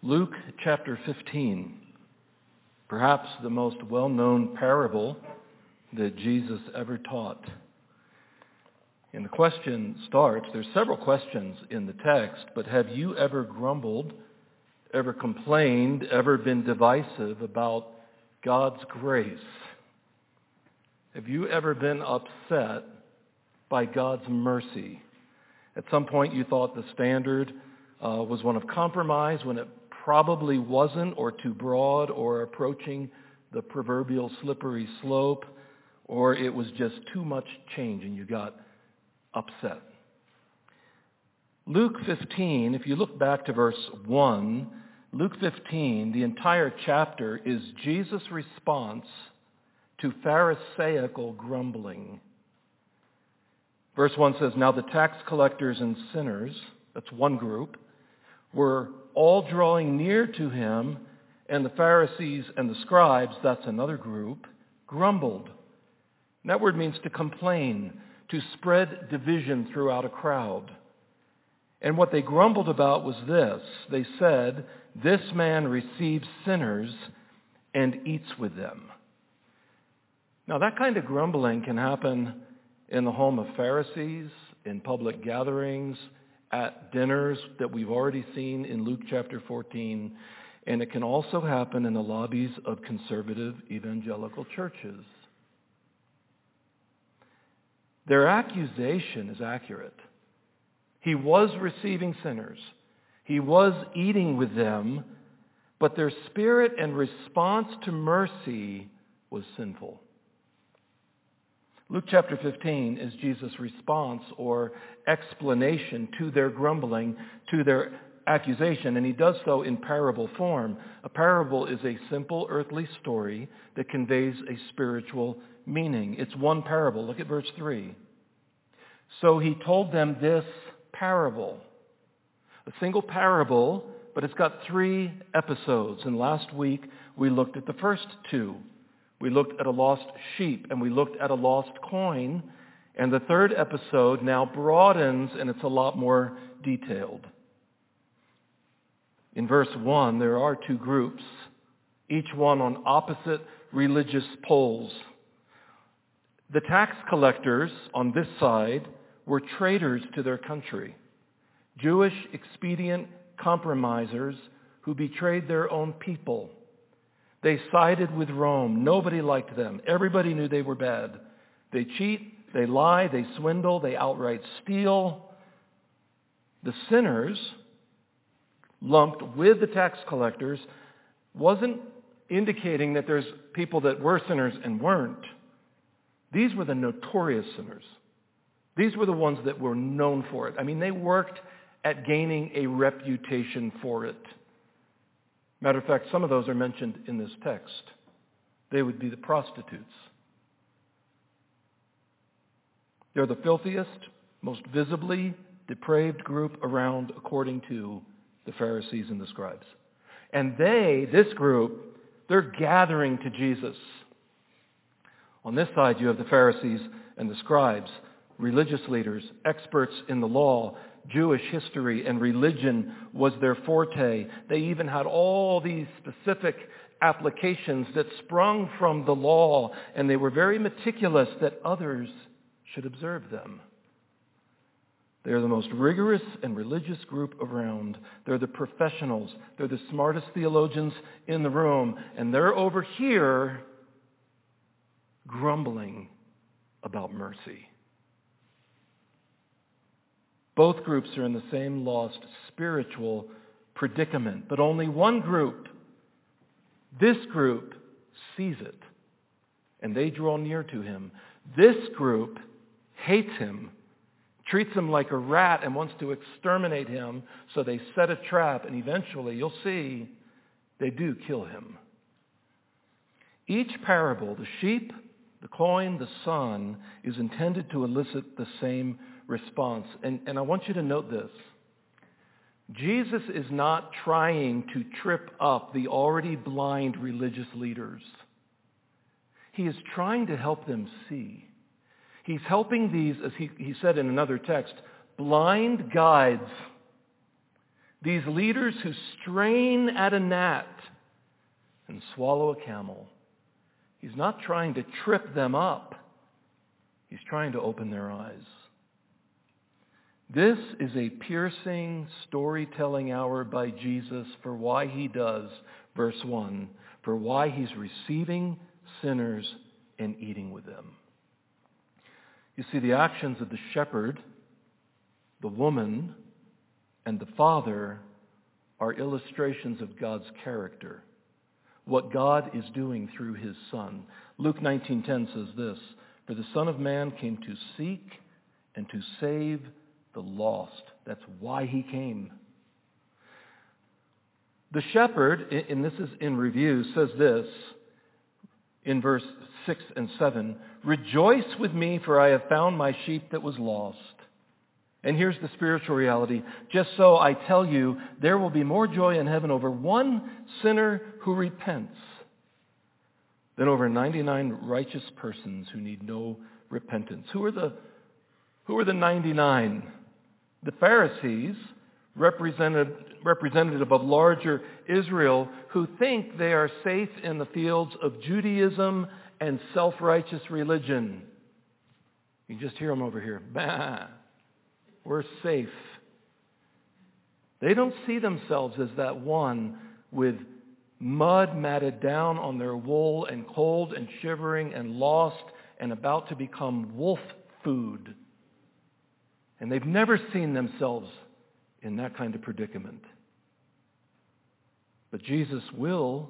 Luke chapter 15, perhaps the most well-known parable that Jesus ever taught. And the question starts, there's several questions in the text, but have you ever grumbled, ever complained, ever been divisive about God's grace? Have you ever been upset by God's mercy? At some point you thought the standard was one of compromise when it probably wasn't, or too broad, or approaching the proverbial slippery slope, or it was just too much change and you got upset. Luke 15, if you look back to verse 1, Luke 15, the entire chapter is Jesus' response to Pharisaical grumbling. Verse 1 says, "Now the tax collectors and sinners," that's one group, "were all drawing near to him, and the Pharisees and the scribes," that's another group, "grumbled." And that word means to complain, to spread division throughout a crowd. And what they grumbled about was this. They said, "This man receives sinners and eats with them." Now that kind of grumbling can happen in the home of Pharisees, in public gatherings, at dinners that we've already seen in Luke chapter 14, and it can also happen in the lobbies of conservative evangelical churches. Their accusation is accurate. He was receiving sinners. He was eating with them, but their spirit and response to mercy was sinful. Luke chapter 15 is Jesus' response or explanation to their grumbling, to their accusation, and he does so in parable form. A parable is a simple earthly story that conveys a spiritual meaning. It's one parable. Look at verse 3. "So he told them this parable." A single parable, but it's got three episodes. And last week we looked at the first two. We looked at a lost sheep and we looked at a lost coin. And the third episode now broadens and it's a lot more detailed. In verse 1, there are two groups, each one on opposite religious poles. The tax collectors on this side were traitors to their country, Jewish expedient compromisers who betrayed their own people. They sided with Rome. Nobody liked them. Everybody knew they were bad. They cheat, they lie, they swindle, they outright steal. The sinners, lumped with the tax collectors, wasn't indicating that there's people that were sinners and weren't. These were the notorious sinners. These were the ones that were known for it. I mean, they worked at gaining a reputation for it. Matter of fact, some of those are mentioned in this text. They would be the prostitutes. They're the filthiest, most visibly depraved group around, according to the Pharisees and the scribes. And this group, they're gathering to Jesus. On this side, you have the Pharisees and the scribes, religious leaders, experts in the law. Jewish history and religion was their forte. They even had all these specific applications that sprung from the law, and they were very meticulous that others should observe them. They're the most rigorous and religious group around. They're the professionals. They're the smartest theologians in the room, and they're over here grumbling about mercy. Both groups are in the same lost spiritual predicament, but only one group, this group, sees it, and they draw near to him. This group hates him, treats him like a rat, and wants to exterminate him, so they set a trap, and eventually, you'll see, they do kill him. Each parable, the sheep, the coin, the son, is intended to elicit the same response. And I want you to note this. Jesus is not trying to trip up the already blind religious leaders. He is trying to help them see. He's helping these, as he said in another text, blind guides These leaders who strain at a gnat and swallow a camel. He's not trying to trip them up. He's trying to open their eyes. This is a piercing storytelling hour by Jesus for why he does, verse 1, for why he's receiving sinners and eating with them. You see, the actions of the shepherd, the woman, and the father are illustrations of God's character, what God is doing through his Son. Luke 19:10 says this, "For the Son of Man came to seek and to save the lost." That's why he came. The shepherd, and this is in review, says this in verse 6 and 7, "Rejoice with me, for I have found my sheep that was lost." And here's the spiritual reality. Just so I tell you, there will be more joy in heaven over one sinner who repents than over 99 righteous persons who need no repentance. Who are the 99? The Pharisees, representative of larger Israel, who think they are safe in the fields of Judaism and self-righteous religion. You just hear them over here. Bah, we're safe. They don't see themselves as that one with mud matted down on their wool and cold and shivering and lost and about to become wolf food. And they've never seen themselves in that kind of predicament. But Jesus will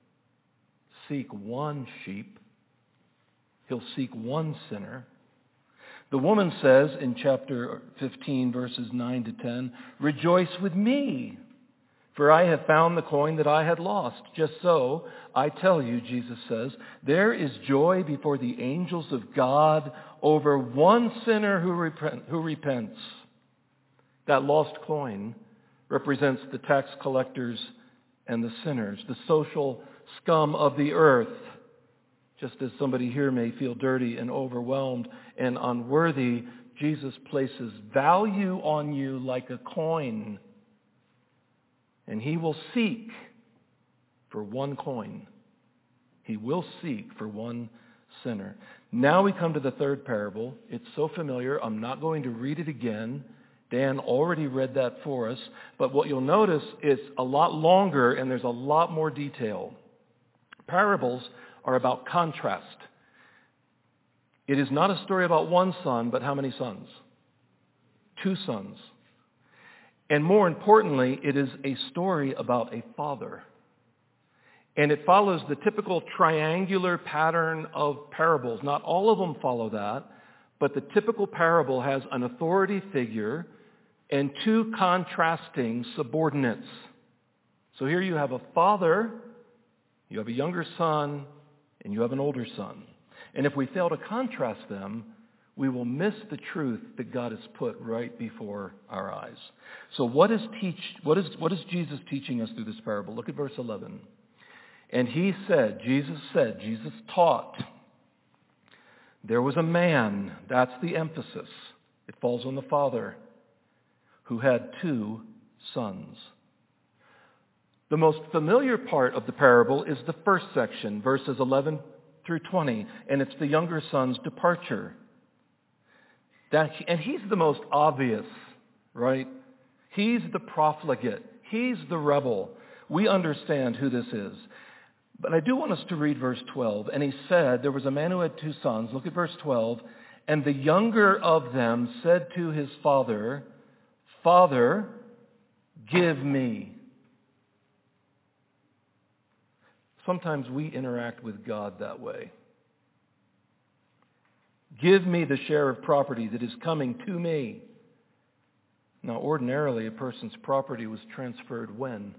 seek one sheep. He'll seek one sinner. The woman says in chapter 15, verses 9 to 10, "Rejoice with me, for I have found the coin that I had lost." Just so, I tell you, Jesus says, there is joy before the angels of God over one sinner who repents. That lost coin represents the tax collectors and the sinners, the social scum of the earth. Just as somebody here may feel dirty and overwhelmed and unworthy, Jesus places value on you like a coin. And he will seek for one coin. He will seek for one sinner. Now we come to the third parable. It's so familiar, I'm not going to read it again. Dan already read that for us. But what you'll notice is a lot longer and there's a lot more detail. Parables are about contrast. It is not a story about one son, but how many sons? 2 sons. And more importantly, it is a story about a father. And it follows the typical triangular pattern of parables. Not all of them follow that, but the typical parable has an authority figure and 2 contrasting subordinates. So here you have a father, you have a younger son, and you have an older son. And if we fail to contrast them, we will miss the truth that God has put right before our eyes. So what is Jesus teaching us through this parable? Look at verse 11. And Jesus taught, there was a man, that's the emphasis, it falls on the father, who had 2 sons. The most familiar part of the parable is the first section, verses 11 through 20, and it's the younger son's departure. And he's the most obvious, right? He's the profligate. He's the rebel. We understand who this is. But I do want us to read verse 12. And he said, there was a man who had 2 sons. Look at verse 12. And the younger of them said to his father, "Father, give me." Sometimes we interact with God that way. Give me the share of property that is coming to me. Now, ordinarily, a person's property was transferred when?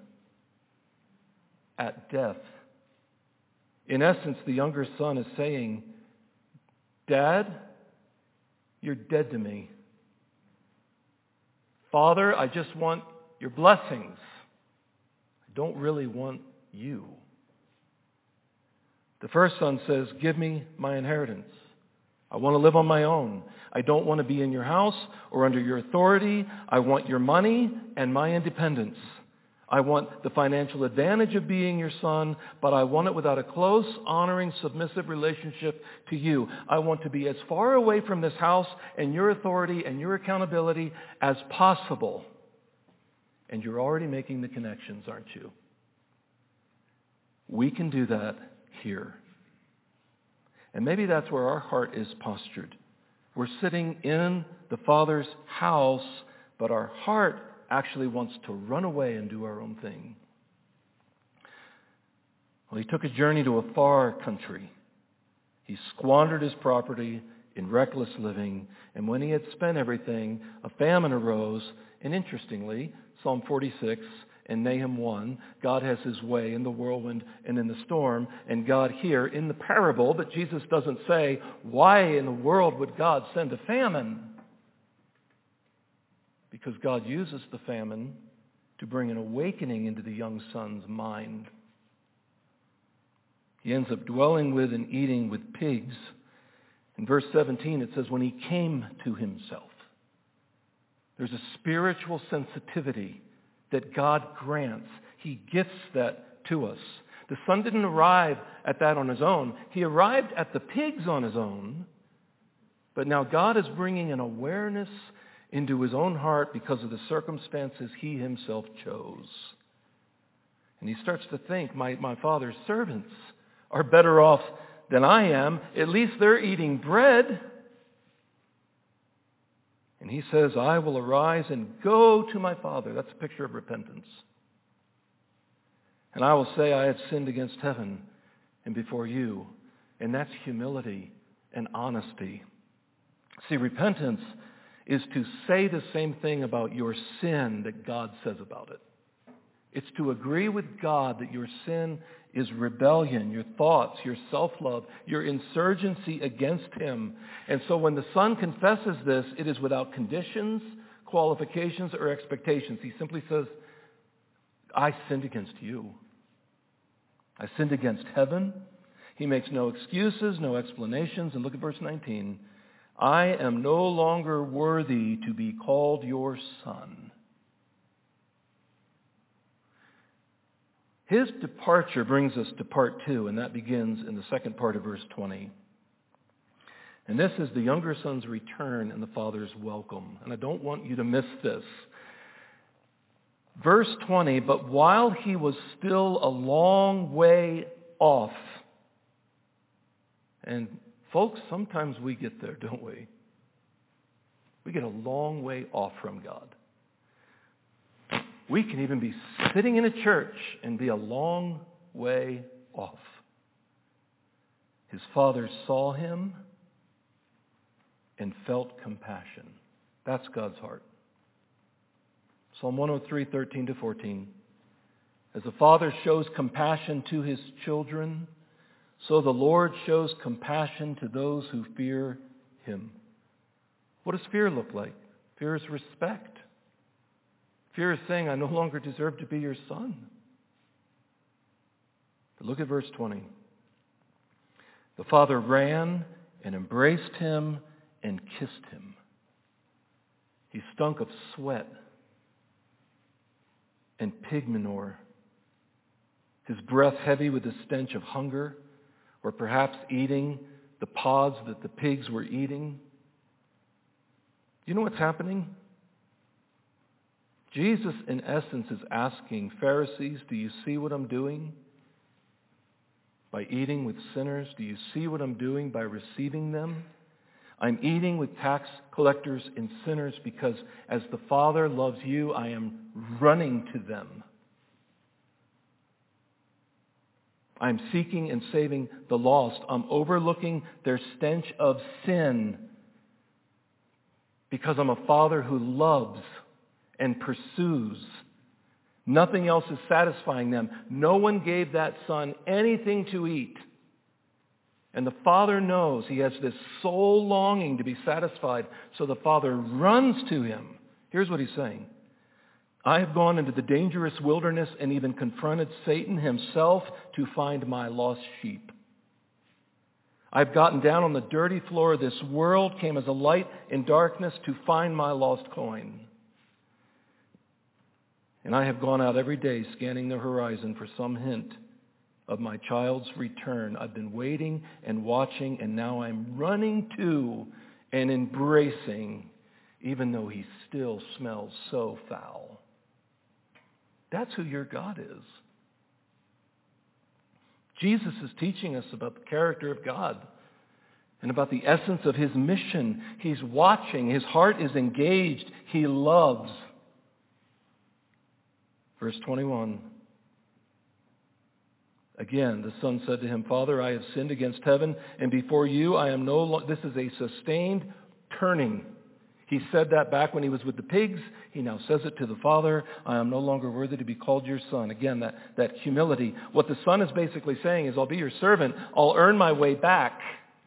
At death. In essence, the younger son is saying, Dad, you're dead to me. Father, I just want your blessings. I don't really want you. The first son says, give me my inheritance. I want to live on my own. I don't want to be in your house or under your authority. I want your money and my independence. I want the financial advantage of being your son, but I want it without a close, honoring, submissive relationship to you. I want to be as far away from this house and your authority and your accountability as possible. And you're already making the connections, aren't you? We can do that here. And maybe that's where our heart is postured. We're sitting in the Father's house, but our heart actually wants to run away and do our own thing. Well, he took a journey to a far country. He squandered his property in reckless living, and when he had spent everything, a famine arose, and interestingly, Psalm 46 and Nahum 1, God has his way in the whirlwind and in the storm, and God here in the parable, but Jesus doesn't say, why in the world would God send a famine? Because God uses the famine to bring an awakening into the young son's mind. He ends up dwelling with and eating with pigs. In verse 17 it says, when he came to himself. There's a spiritual sensitivity that God grants. He gifts that to us. The son didn't arrive at that on his own. He arrived at the pigs on his own. But now God is bringing an awareness into his own heart because of the circumstances he himself chose. And he starts to think, my father's servants are better off than I am. At least they're eating bread. And he says, I will arise and go to my father. That's a picture of repentance. And I will say, I have sinned against heaven and before you. And that's humility and honesty. See, repentance is to say the same thing about your sin that God says about it. It's to agree with God that your sin is rebellion, your thoughts, your self-love, your insurgency against him. And so when the son confesses this, it is without conditions, qualifications, or expectations. He simply says, I sinned against you. I sinned against heaven. He makes no excuses, no explanations. And look at verse 19. I am no longer worthy to be called your son. His departure brings us to part 2, and that begins in the second part of verse 20. And this is the younger son's return and the father's welcome. And I don't want you to miss this. Verse 20, but while he was still a long way off, and folks, sometimes we get there, don't we? We get a long way off from God. We can even be sitting in a church and be a long way off. His father saw him and felt compassion. That's God's heart. Psalm 103, 13-14. As a father shows compassion to his children, so the Lord shows compassion to those who fear him. What does fear look like? Fear is respect. Fear is saying, I no longer deserve to be your son. But look at verse 20. The father ran and embraced him and kissed him. He stunk of sweat and pig manure. His breath heavy with the stench of hunger, or perhaps eating the pods that the pigs were eating. You know what's happening? Jesus, in essence, is asking Pharisees, do you see what I'm doing by eating with sinners? Do you see what I'm doing by receiving them? I'm eating with tax collectors and sinners because as the Father loves you, I am running to them. I'm seeking and saving the lost. I'm overlooking their stench of sin because I'm a Father who loves and pursues. Nothing else is satisfying them. No one gave that son anything to eat. And the Father knows he has this soul longing to be satisfied, so the Father runs to him. Here's what he's saying. I have gone into the dangerous wilderness and even confronted Satan himself to find my lost sheep. I've gotten down on the dirty floor of this world, came as a light in darkness to find my lost coin. And I have gone out every day scanning the horizon for some hint of my child's return. I've been waiting and watching, and now I'm running to and embracing, even though he still smells so foul. That's who your God is. Jesus is teaching us about the character of God and about the essence of his mission. He's watching. His heart is engaged. He loves. Verse 21. Again, the son said to him, Father, I have sinned against heaven, and before you I am no longer... This is a sustained turning. He said that back when he was with the pigs. He now says it to the Father. I am no longer worthy to be called your son. Again, that humility. What the son is basically saying is, I'll be your servant. I'll earn my way back.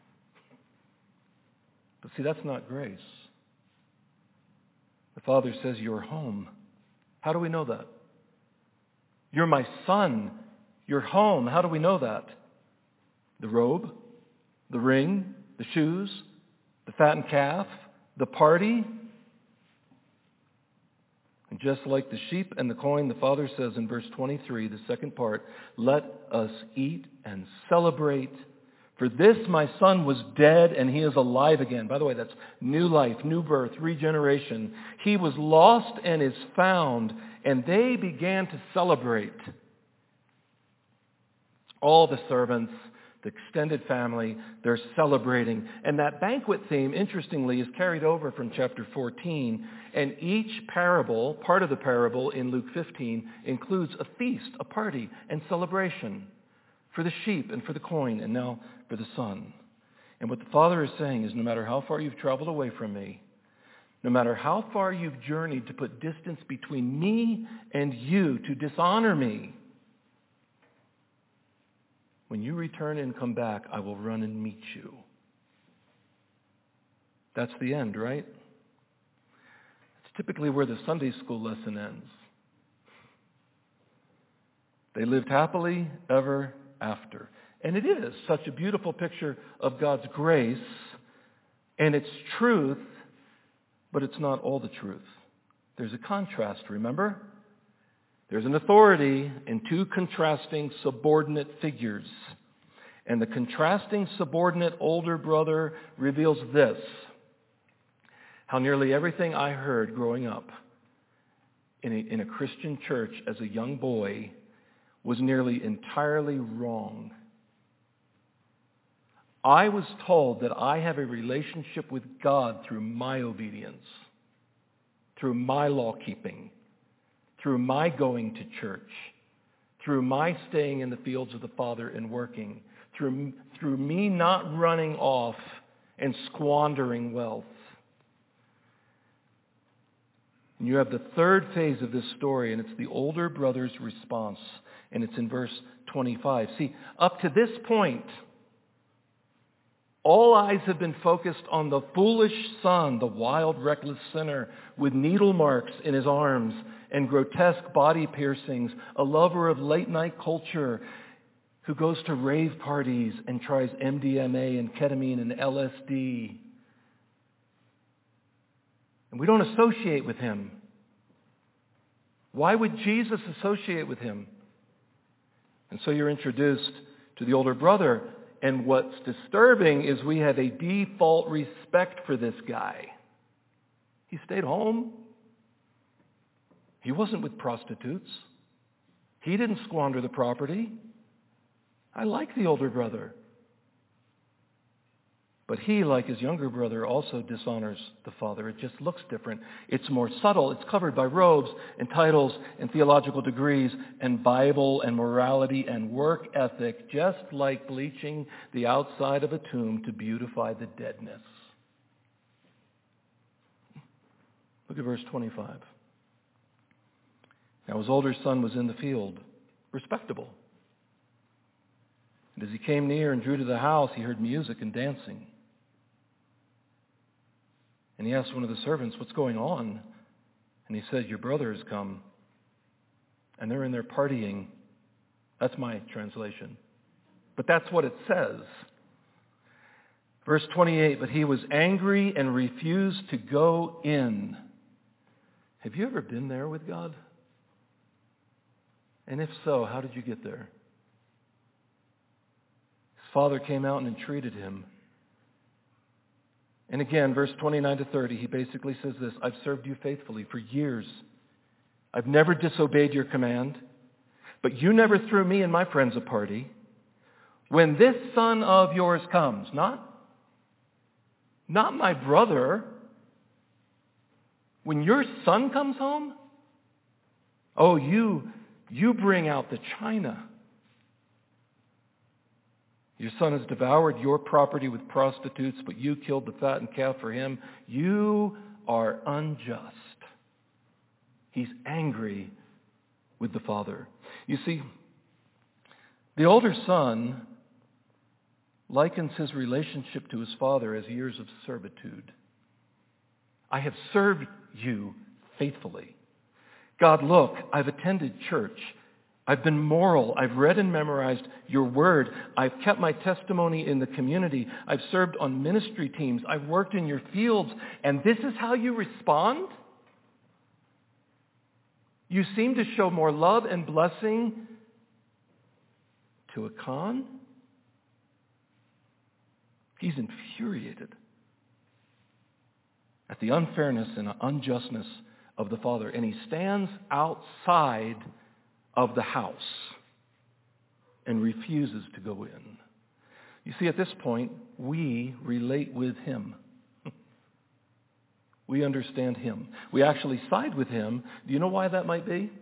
But see, that's not grace. The Father says, you're home. How do we know that? You're my son. You're home. How do we know that? The robe, the ring, the shoes, the fattened calf, the party. And just like the sheep and the coin, the Father says in verse 23, the second part, let us eat and celebrate. For this my son was dead and he is alive again. By the way, that's new life, new birth, regeneration. He was lost and is found, and they began to celebrate. All the servants, the extended family, they're celebrating. And that banquet theme, interestingly, is carried over from chapter 14. And each parable, part of the parable in Luke 15, includes a feast, a party, and celebration for the sheep and for the coin, and now for the son. And what the Father is saying is, no matter how far you've traveled away from me, no matter how far you've journeyed to put distance between me and you, to dishonor me, when you return and come back, I will run and meet you. That's the end, right? It's typically where the Sunday school lesson ends. They lived happily ever after. And it is such a beautiful picture of God's grace and its truth, but it's not all the truth. There's a contrast, remember? There's an authority in two contrasting subordinate figures. And the contrasting subordinate older brother reveals this: how nearly everything I heard growing up in a Christian church as a young boy was nearly entirely wrong. I was told that I have a relationship with God through my obedience, through my law-keeping, through my going to church, through my staying in the fields of the Father and working, through me not running off and squandering wealth. And you have the third phase of this story, and it's the older brother's response, and it's in verse 25. See, up to this point, all eyes have been focused on the foolish son, the wild, reckless sinner with needle marks in his arms and grotesque body piercings, a lover of late-night culture who goes to rave parties and tries MDMA and ketamine and LSD. And we don't associate with him. Why would Jesus associate with him? And so you're introduced to the older brother. And what's disturbing is we have a default respect for this guy. He stayed home. He wasn't with prostitutes. He didn't squander the property. I like the older brother. But he, like his younger brother, also dishonors the father. It just looks different. It's more subtle. It's covered by robes and titles and theological degrees and Bible and morality and work ethic, just like bleaching the outside of a tomb to beautify the deadness. Look at verse 25. Now his older son was in the field, respectable. And as he came near and drew to the house, he heard music and dancing. And he asked one of the servants, what's going on? And he said, your brother has come. And they're in there partying. That's my translation. But that's what it says. Verse 28, but he was angry and refused to go in. Have you ever been there with God? And if so, how did you get there? His father came out and entreated him. And again, verse 29 to 30, he basically says this, I've served you faithfully for years. I've never disobeyed your command, but you never threw me and my friends a party. When this son of yours comes, not my brother, when your son comes home, oh, you bring out the china. Your son has devoured your property with prostitutes, but you killed the fattened calf for him. You are unjust. He's angry with the father. You see, the older son likens his relationship to his father as years of servitude. I have served you faithfully. God, look, I've attended church. I've been moral. I've read and memorized your word. I've kept my testimony in the community. I've served on ministry teams. I've worked in your fields. And this is how you respond? You seem to show more love and blessing to Achan? He's infuriated at the unfairness and unjustness of the father. And he stands outside of the house and refuses to go in. You see, at this point, we relate with him. We understand him. We actually side with him. Do you know why that might be?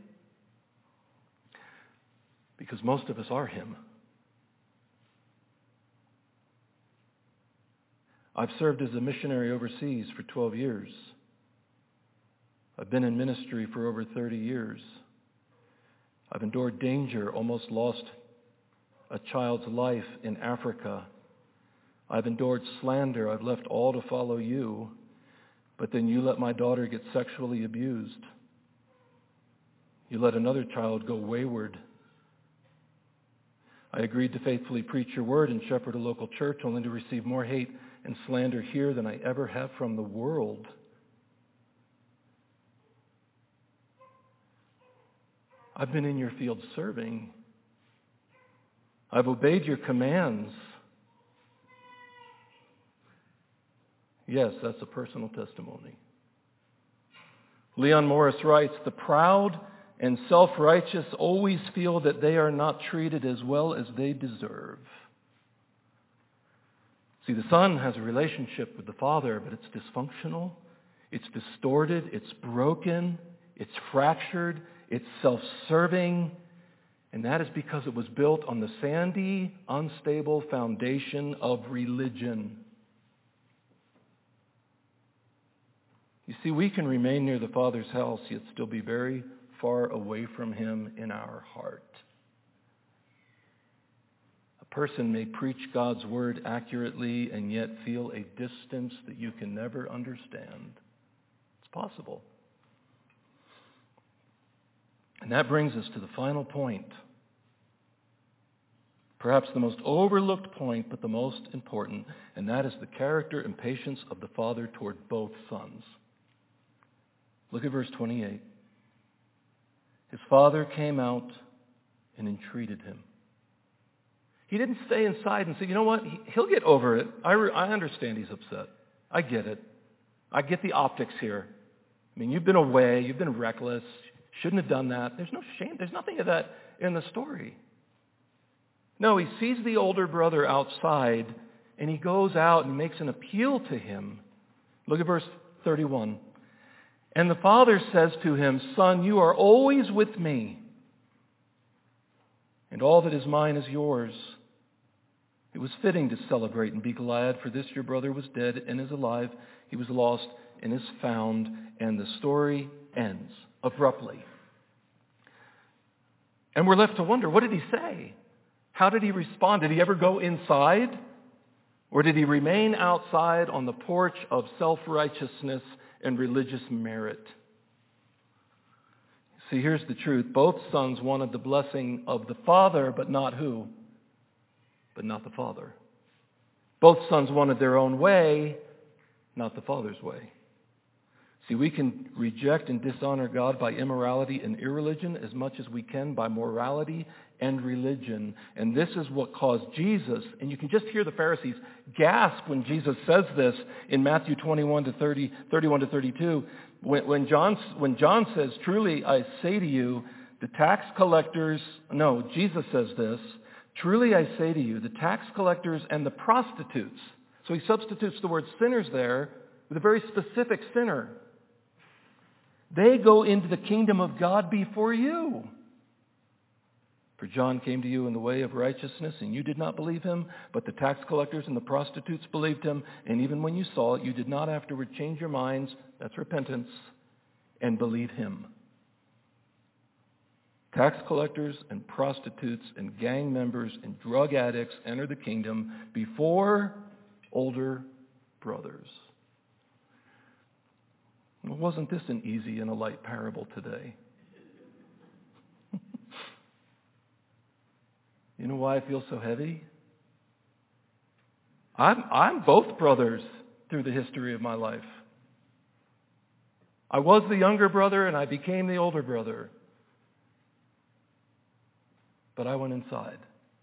Because most of us are him. I've served as a missionary overseas for 12 years. I've been in ministry for over 30 years. I've endured danger, almost lost a child's life in Africa. I've endured slander. I've left all to follow you. But then you let my daughter get sexually abused. You let another child go wayward. I agreed to faithfully preach your word and shepherd a local church, only to receive more hate and slander here than I ever have from the world. I've been in your field serving. I've obeyed your commands. Yes, that's a personal testimony. Leon Morris writes, the proud and self-righteous always feel that they are not treated as well as they deserve. See, the son has a relationship with the father, but it's dysfunctional, it's distorted, it's broken, it's fractured, it's self-serving, and that is because it was built on the sandy, unstable foundation of religion. You see, we can remain near the Father's house, yet still be very far away from him in our heart. A person may preach God's word accurately and yet feel a distance that you can never understand. It's possible. And that brings us to the final point. Perhaps the most overlooked point, but the most important, and that is the character and patience of the father toward both sons. Look at verse 28. His father came out and entreated him. He didn't stay inside and say, you know what, he'll get over it. I understand he's upset. I get it. I get the optics here. I mean, you've been away. You've been reckless. Shouldn't have done that. There's no shame. There's nothing of that in the story. No, he sees the older brother outside, and he goes out and makes an appeal to him. Look at verse 31. And the father says to him, son, you are always with me, and all that is mine is yours. It was fitting to celebrate and be glad, for this your brother was dead and is alive. He was lost and is found. And the story ends abruptly. And we're left to wonder, what did he say? How did he respond? Did he ever go inside? Or did he remain outside on the porch of self-righteousness and religious merit? See, here's the truth. Both sons wanted the blessing of the father, but not who? But not the father. Both sons wanted their own way, not the Father's way. See, we can reject and dishonor God by immorality and irreligion as much as we can by morality and religion. And this is what caused Jesus, and you can just hear the Pharisees gasp when Jesus says this in Matthew 31 to 32. When John says, truly I say to you, the tax collectors, no, Jesus says this, truly I say to you, the tax collectors and the prostitutes, so he substitutes the word sinners there with a very specific sinner, they go into the kingdom of God before you. For John came to you in the way of righteousness, and you did not believe him, but the tax collectors and the prostitutes believed him, and even when you saw it, you did not afterward change your minds, that's repentance, and believe him. Tax collectors and prostitutes and gang members and drug addicts enter the kingdom before older brothers. Well, wasn't this an easy and a light parable today? You know why I feel so heavy? I'm both brothers through the history of my life. I was the younger brother and I became the older brother. But I went inside.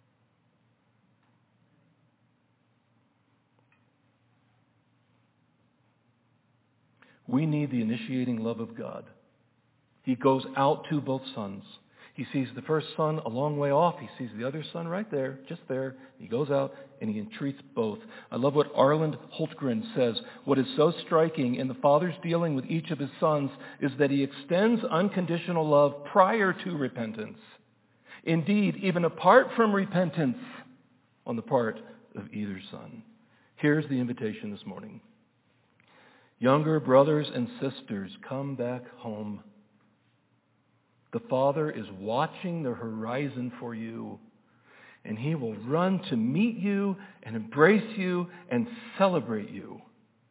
We need the initiating love of God. He goes out to both sons. He sees the first son a long way off. He sees the other son right there, just there. He goes out and he entreats both. I love what Arland Hultgren says. What is so striking in the Father's dealing with each of his sons is that he extends unconditional love prior to repentance. Indeed, even apart from repentance on the part of either son. Here's the invitation this morning. Younger brothers and sisters, come back home. The Father is watching the horizon for you, and he will run to meet you and embrace you and celebrate you.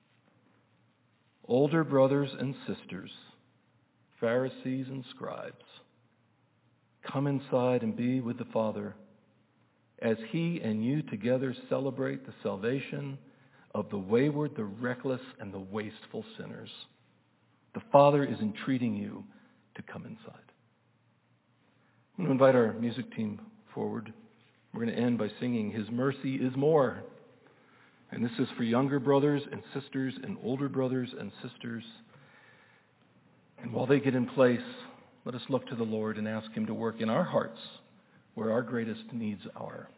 Older brothers and sisters, Pharisees and scribes, come inside and be with the Father as he and you together celebrate the salvation of the wayward, the reckless, and the wasteful sinners. The Father is entreating you to come inside. I'm going to invite our music team forward. We're going to end by singing His Mercy is More. And this is for younger brothers and sisters and older brothers and sisters. And while they get in place, let us look to the Lord and ask him to work in our hearts where our greatest needs are.